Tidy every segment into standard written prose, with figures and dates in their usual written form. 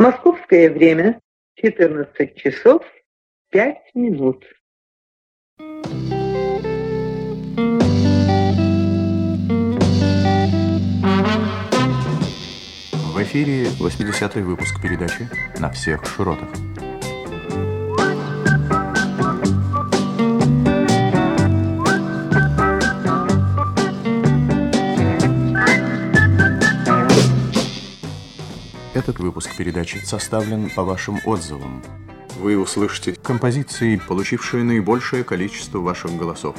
Московское время 14 часов 5 минут. В эфире 80-й выпуск передачи «На всех широтах». Этот выпуск передачи составлен по вашим отзывам. Вы услышите композиции, получившие наибольшее количество ваших голосов.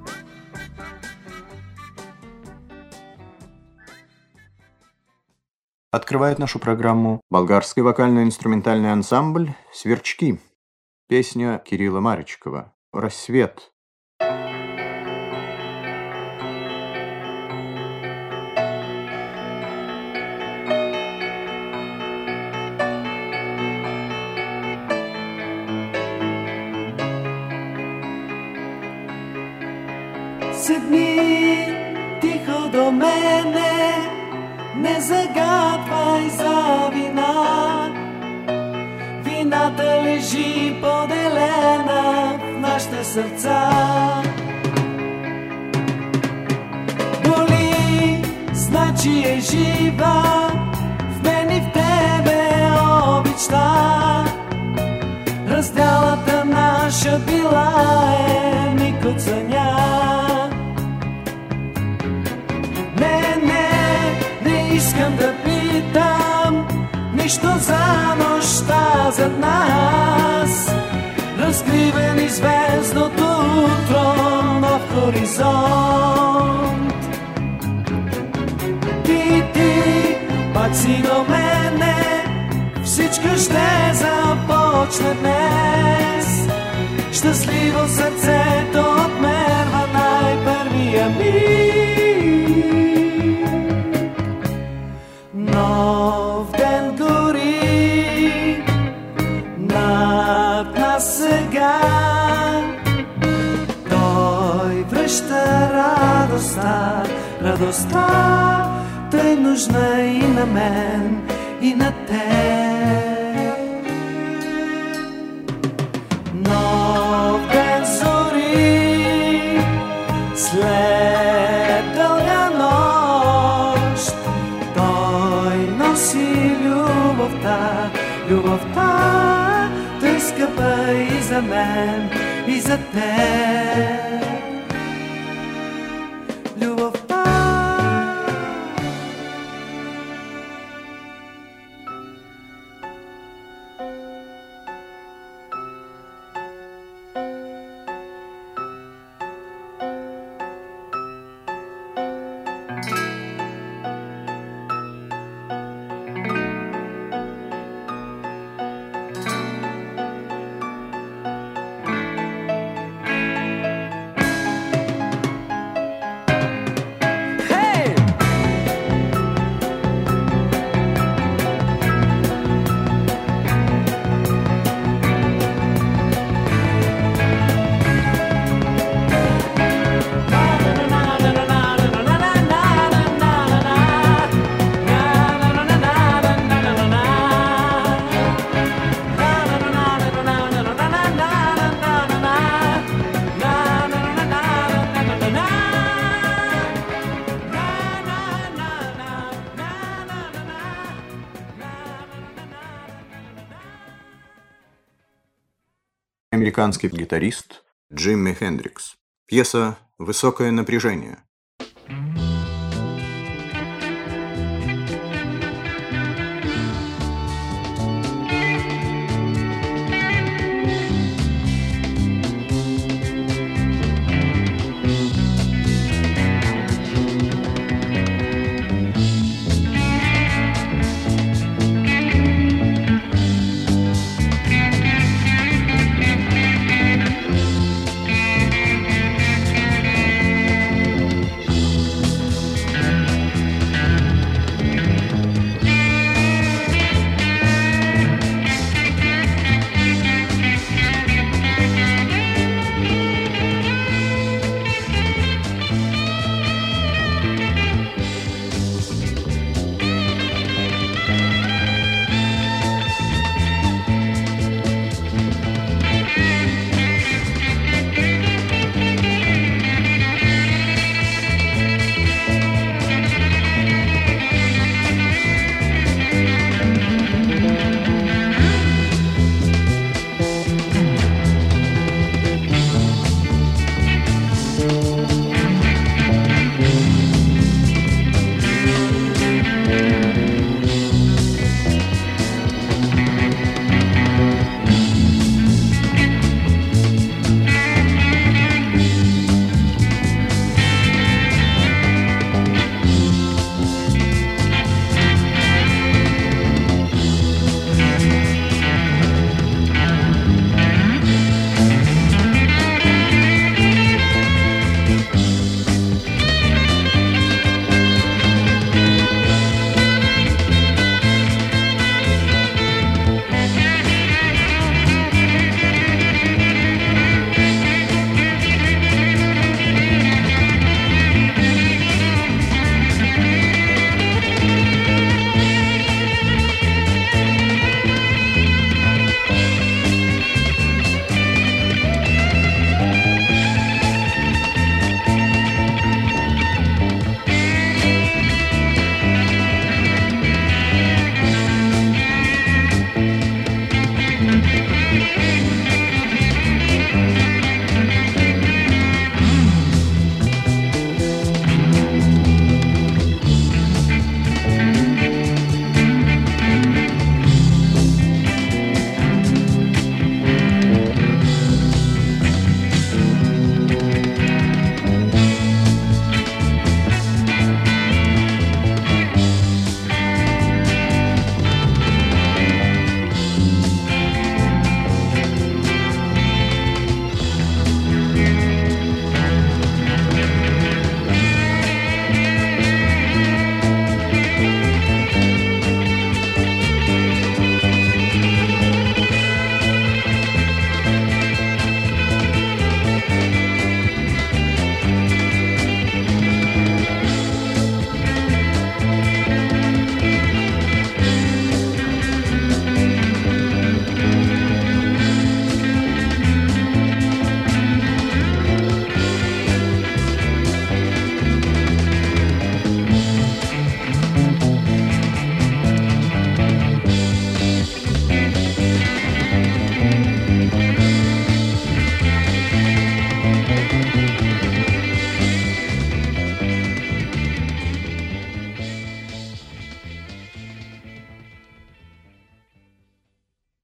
Открывает нашу программу болгарский вокально-инструментальный ансамбль «Сверчки». Песня Кирилла Маричкова «Рассвет». Седни тихо до мене, не загадвай за вина. Вината лежи поделена в нашите сърца. Боли, значи е жива, в мен и в тебе обичта. Разделата наша била е миг от съня. Искам да питам нищо за нощта зад нас. Разкривени звездното утро, нов хоризонт. Ти, пак си до мене, всичко ще започне днес. Щастливо сърцето отмерва най-първия миг. Нов ден гори над нас сега. Той връща радостта, радостта, тъй нужна и на мен, и на теб. Нов ден зори след дълга нощ. Носи любовта, любовта, тъй скъпа и за мен, и за теб. Любовта. Американский гитарист Джимми Хендрикс. Пьеса «Высокое напряжение».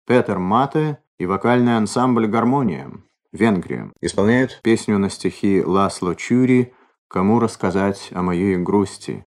Петер Мате и вокальный ансамбль «Гармония», Венгрия, исполняют песню на стихи Ласло Чури «Кому рассказать о моей грусти».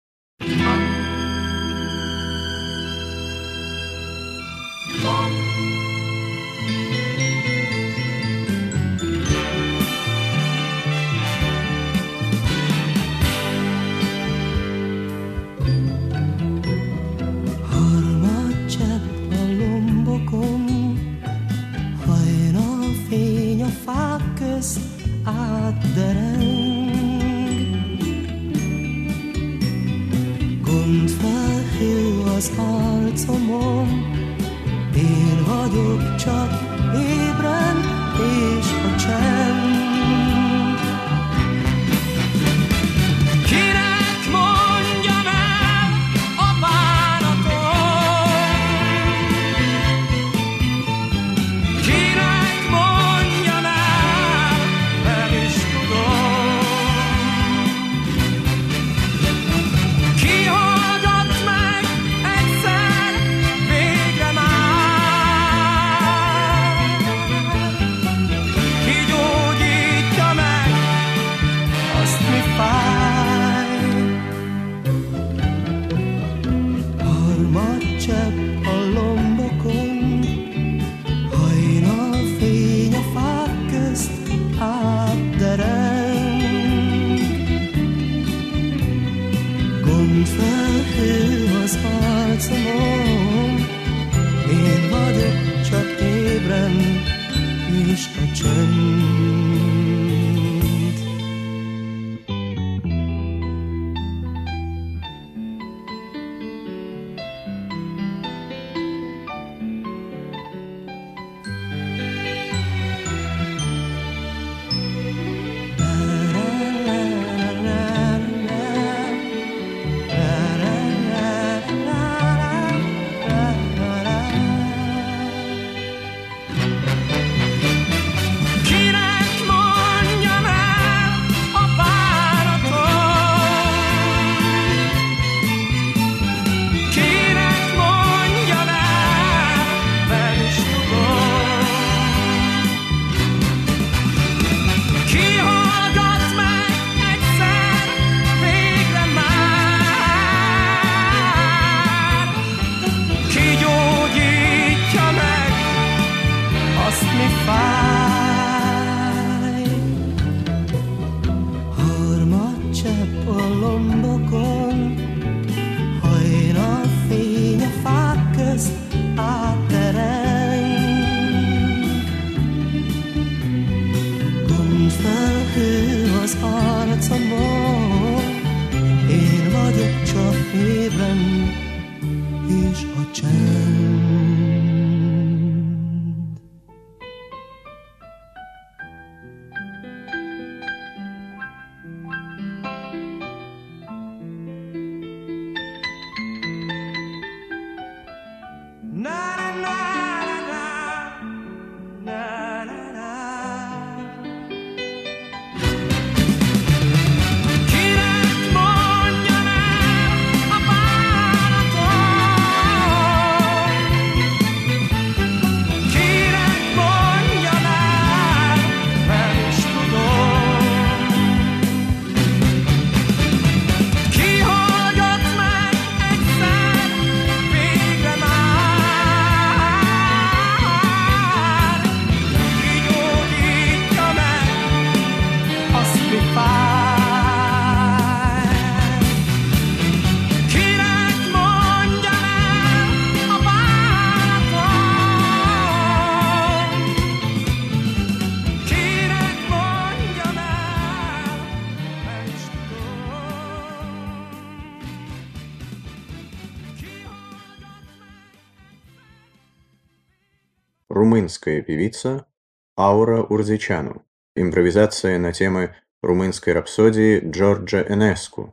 Gondfelhő az arcomon, én vagyok csak ébren, és a csend. Kinek mondjam el a bánatom? Kinek mondjam el, nem is tudom. Kihallgat meg egyszer, végre már. Kigyógyítja meg azt, mi fáj. Harmadcsepp a lombokon, hajnalfény a fák közt átdereng. Gondfelhő az arcomon, én vagyok csak ébren, és a csend. Kinek mondjam el a bánatom? Kinek mondjam el, nem is tudom. Kihallgat meg egyszer, végre már. Kigyógyítja meg azt, mi fáj. Harmadcsepp a lombokon, hajnalfény a fák közt áttereng. Gondfelhő az arcomon, én vagyok csak ébren, és a csend. Na na na na na na na. Kinek mondjam el a bánatom? Kinek mondjam el, nem is tudom. Kihallgat meg egyszer, végre már. Kigyógyítja meg azt, mi fáj. Kinek mondjam el a bánatom? Kinek mondjam el, nem is tudom. Румынская певица Аура Урзичану. Импровизация на темы румынской рапсодии Джорджа Энеску.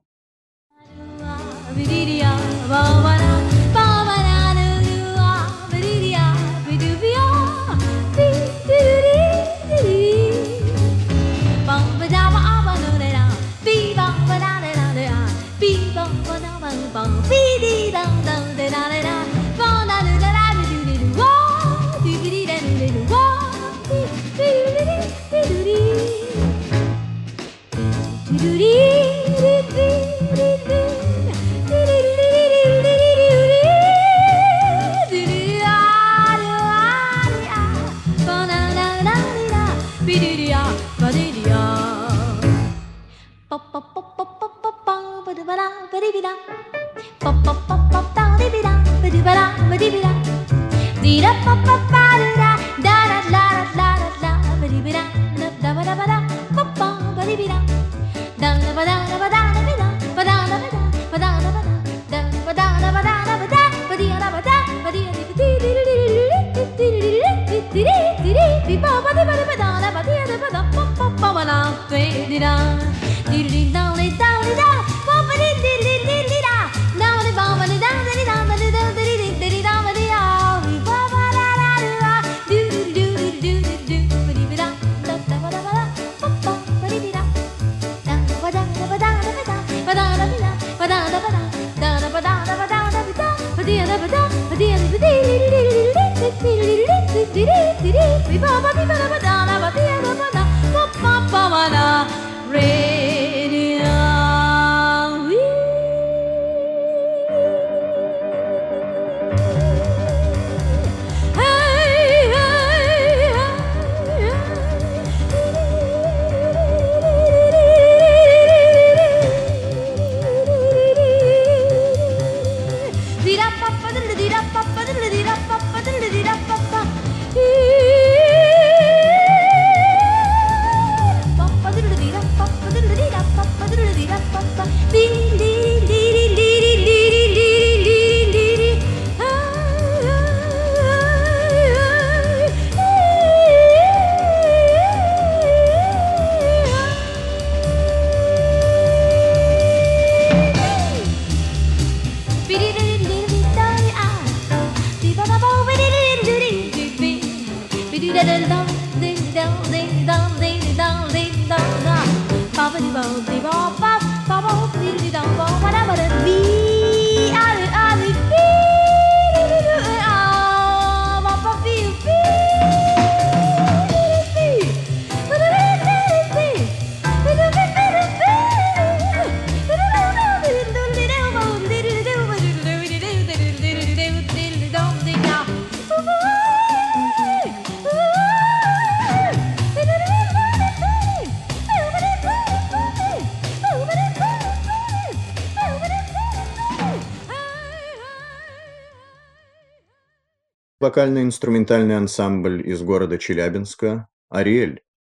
Вокально-инструментальный ансамбль из города Челябинска «Ариэль».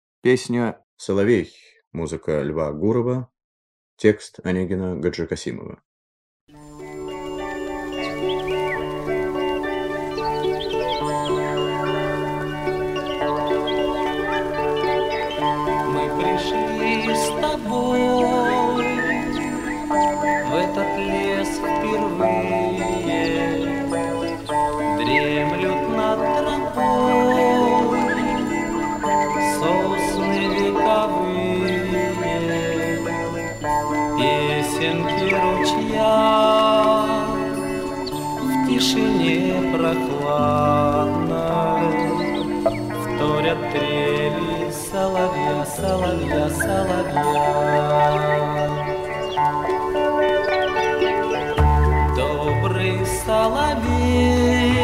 Песня «Соловей». Музыка Льва Гурова. Текст Онегина Гаджикасимова. Мы пришли с тобой в этот лес впервые. Дремлют над тропой сосны вековые, песенки ручья в тишине прохладной вторят трели соловья, соловья, соловья. Добрый соловей,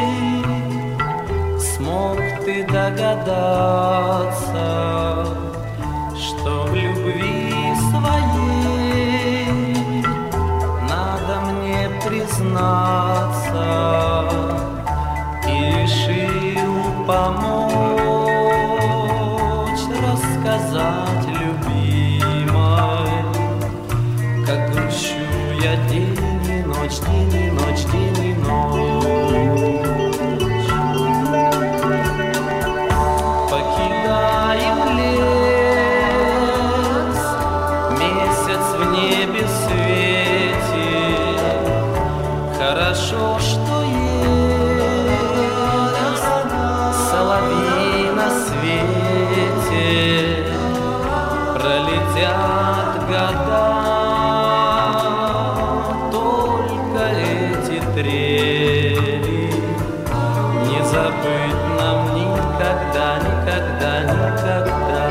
смог ты догадаться, что в любви своей надо мне признаться, и решил помочь рассказать любимой, как грущу я день и ночь, день и ночь, день и ночь. Покидаем лес, месяц в небе светит. Хорошо, что есть соловей на свете. Пролетят года, только эти трели не забыть нам никогда, никогда, никогда.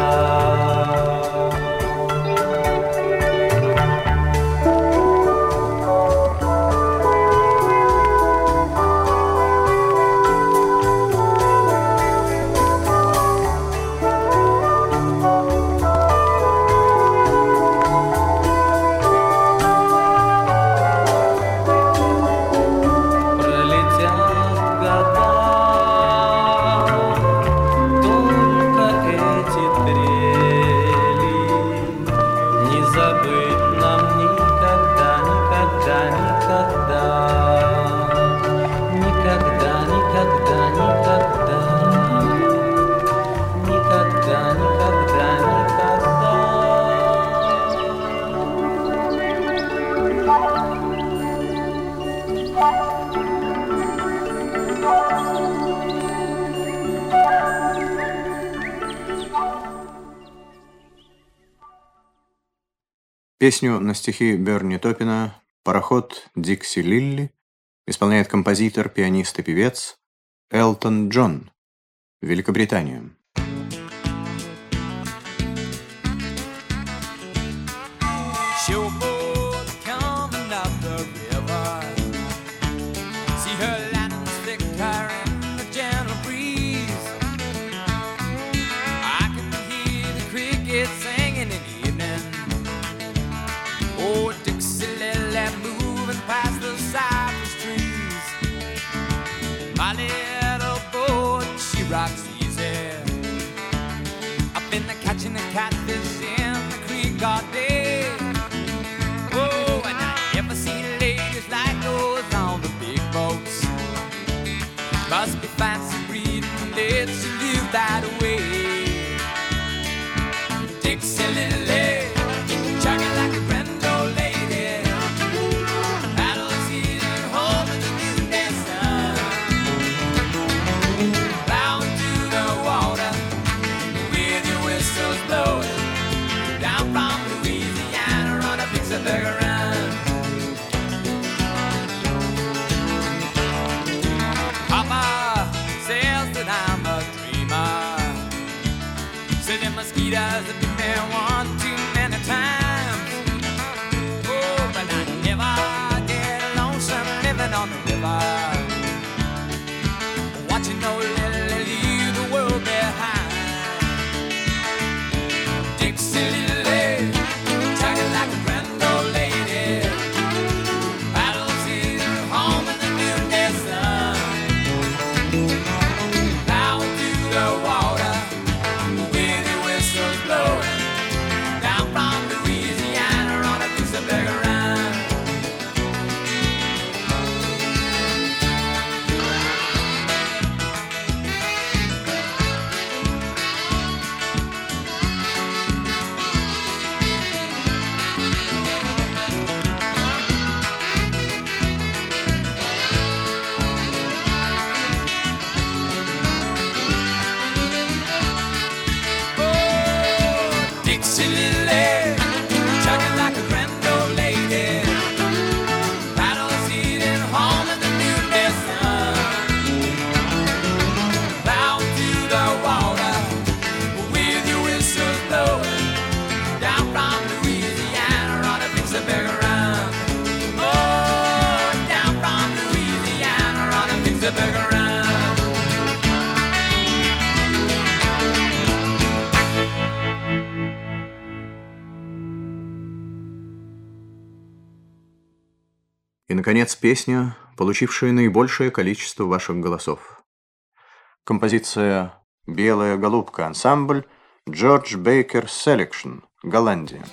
Песню на стихи Берни Топпина «Пароход Дикси Лилли» исполняет композитор, пианист и певец Элтон Джон, Великобритания. Showboat coming up the river. See her lanterns flicker in the gentle breeze. I can hear the crickets singing in the evening. Oh, Dixie Lily moving past the cypress trees. My little boat, she rocks easy. I've been catching the catfish in the creek all day. Must be fancy breeding, let's live that way. Dixie Lily, chugging like a grand old lady. Paddles either home in the noonday sun. Down to the water, with your whistles blowing. Down from Louisiana on a Vicksburg run. I'm a dreamer. So the mosquitoes have been there one too many times. Oh, but I never get lonesome living on the river, watching old Lily leave the world behind. Dixie Lily, talking like a grand old lady. Paddles either home in the noonday sun. И, наконец, песня, получившая наибольшее количество ваших голосов. Композиция «Белая голубка» ансамбль George Baker Selection, Голландия.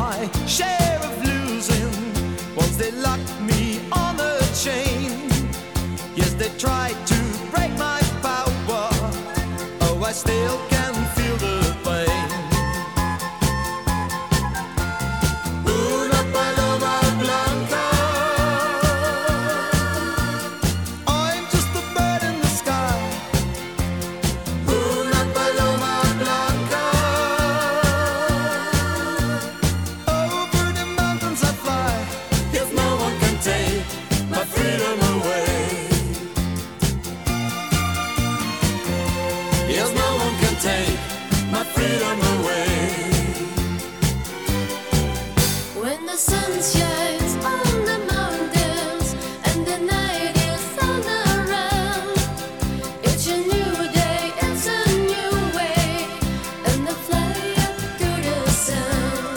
my share of losing. Once they locked me on a chain. Yes, they tried to break my power. Oh, I still can feel the pain. Una paloma blanca. I'm just a bird in the sky. Una paloma blanca. Over the mountains I fly. Yes, no one can take my freedom away. Yes, no one can take my freedom away. When the sun shines on the mountains and the night is all around, it's a new day, it's a new way, and I fly up to the sun.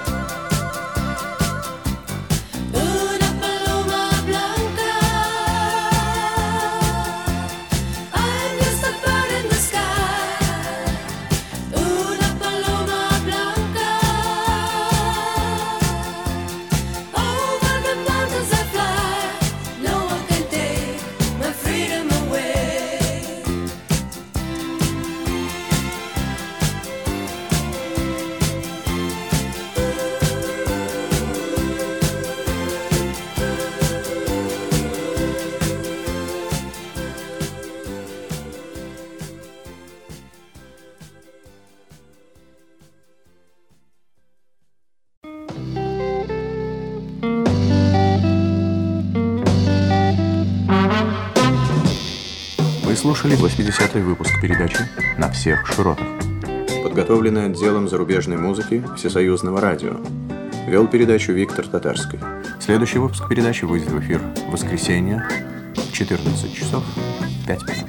Una paloma blanca. I'm just a bird in the sky. Una paloma blanca. Over the mountains I fly. No one can take my freedom away. Вы слушали 80-й выпуск передачи «На всех широтах», подготовленный отделом зарубежной музыки Всесоюзного радио. Вел передачу Виктор Татарский. Следующий выпуск передачи выйдет в эфир в воскресенье в 14 часов 5 минут.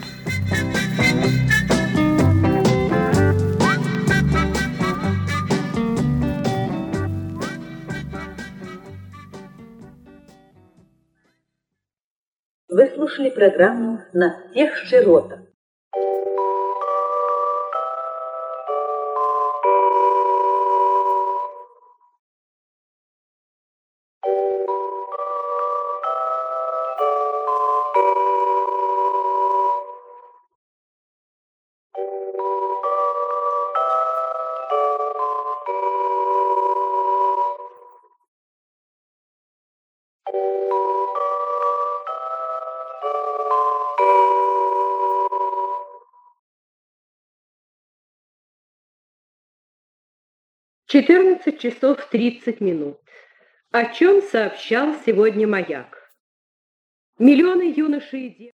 Вы слушали программу «На всех широтах». Четырнадцать часов 30 минут. О чем сообщал сегодня «Маяк»? Миллионы юношей и девушек